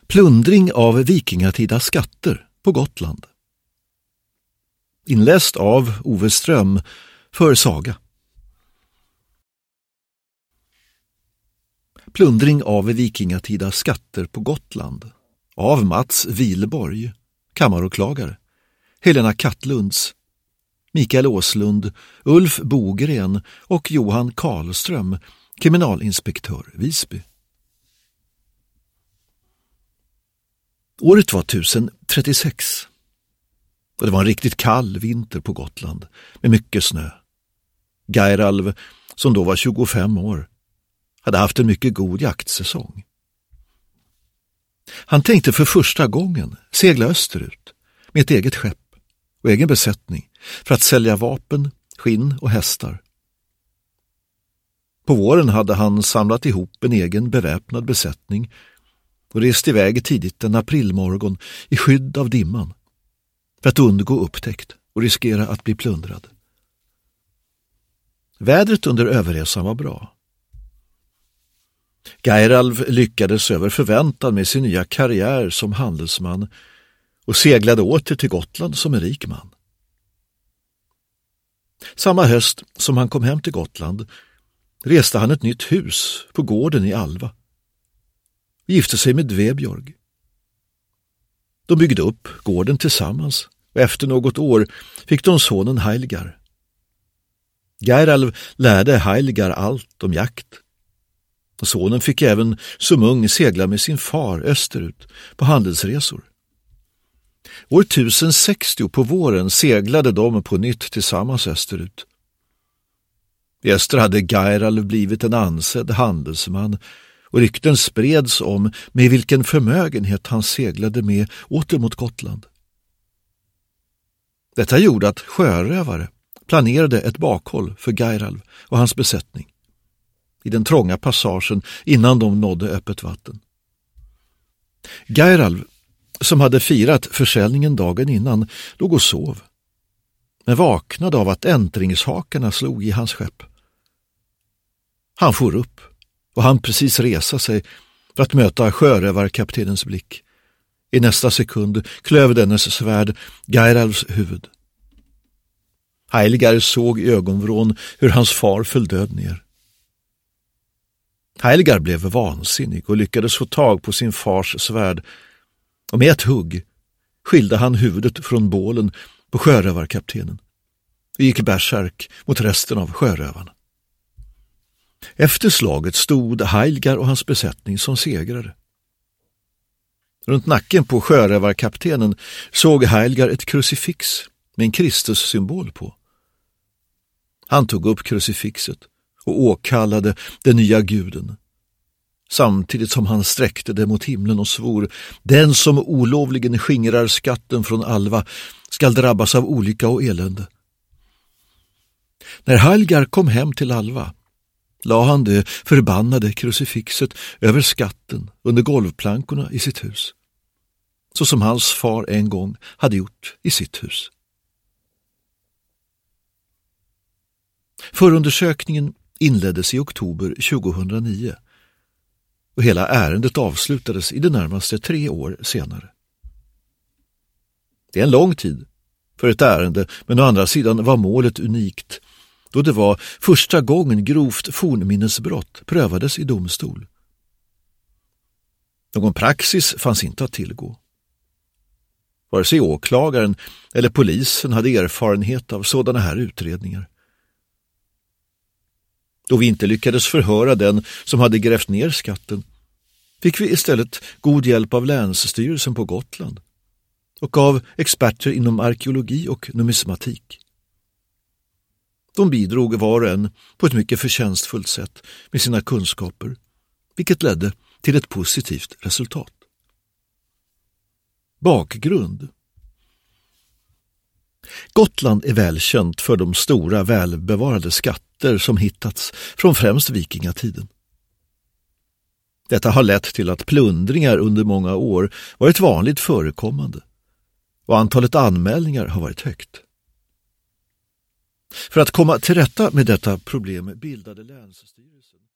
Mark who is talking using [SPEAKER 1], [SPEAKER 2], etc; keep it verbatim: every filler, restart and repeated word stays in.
[SPEAKER 1] Plundring av vikingatida skatter på Gotland. Inläst av Ove Ström för Saga. Plundring av vikingatida skatter på Gotland av Mats Wihlborg, kammaråklagare, Helena Kattlunds, Mikael Åslund, Ulf Bogren och Johan Karlström, kriminalinspektör Visby. Året var tusen trettiosex och det var en riktigt kall vinter på Gotland med mycket snö. Geiralv, som då var tjugofem år, hade haft en mycket god jaktsäsong. Han tänkte för första gången segla österut med ett eget skepp och egen besättning för att sälja vapen, skinn och hästar. På våren hade han samlat ihop en egen beväpnad besättning och reste iväg tidigt en aprilmorgon i skydd av dimman för att undgå upptäckt och riskera att bli plundrad. Vädret under överresan var bra. Geiralv lyckades över förväntan med sin nya karriär som handelsman och seglade åter till Gotland som en rik man. Samma höst som han kom hem till Gotland reste han ett nytt hus på gården i Alva och gifte sig med Dvebjörg. De byggde upp gården tillsammans och efter något år fick de sonen Heilgar. Geiralv lärde Heilgar allt om jakt. Och sonen fick även som ung segla med sin far österut på handelsresor. År tusen sextio på våren seglade de på nytt tillsammans österut. I öster hade Geiralv blivit en ansedd handelsman och rykten spreds om med vilken förmögenhet han seglade med åter mot Gotland. Detta gjorde att sjörövare planerade ett bakhåll för Geiralv och hans besättning i den trånga passagen innan de nådde öppet vatten. Geiralv, som hade firat försäljningen dagen innan, låg och sov, men vaknade av att äntringshakarna slog i hans skepp. Han for upp och han precis resa sig för att möta sjörövarkaptenens blick. I nästa sekund klöv dennes svärd Geiralvs huvud. Heilgar såg i ögonvrån hur hans far föll död ner. Heilgar blev vansinnig och lyckades få tag på sin fars svärd och med ett hugg skilde han huvudet från bålen på sjörövarkaptenen och gick bärsärk mot resten av sjörövarna. Efter slaget stod Heilgar och hans besättning som segrare. Runt nacken på sjörövarkaptenen såg Heilgar ett krucifix med en Kristus-symbol på. Han tog upp krucifixet och åkallade den nya guden, samtidigt som han sträckte det mot himlen och svor: den som olovligen skingrar skatten från Alva skall drabbas av olycka och elände. När Heilgar kom hem till Alva la han det förbannade krucifixet över skatten under golvplankorna i sitt hus, så som hans far en gång hade gjort i sitt hus. Förundersökningen inleddes i oktober tjugohundranio och hela ärendet avslutades i det närmaste tre år senare. Det är en lång tid för ett ärende, men å andra sidan var målet unikt då det var första gången grovt fornminnesbrott prövades i domstol. Någon praxis fanns inte att tillgå. Vare sig åklagaren eller polisen hade erfarenhet av sådana här utredningar. Då vi inte lyckades förhöra den som hade grävt ner skatten fick vi istället god hjälp av länsstyrelsen på Gotland och av experter inom arkeologi och numismatik. De bidrog var och en på ett mycket förtjänstfullt sätt med sina kunskaper, vilket ledde till ett positivt resultat. Bakgrund. Gotland är välkänt för de stora välbevarade skatter som hittats från främst vikingatiden. Detta har lett till att plundringar under många år varit vanligt förekommande och antalet anmälningar har varit högt. För att komma till rätta med detta problem bildade länsstyrelsen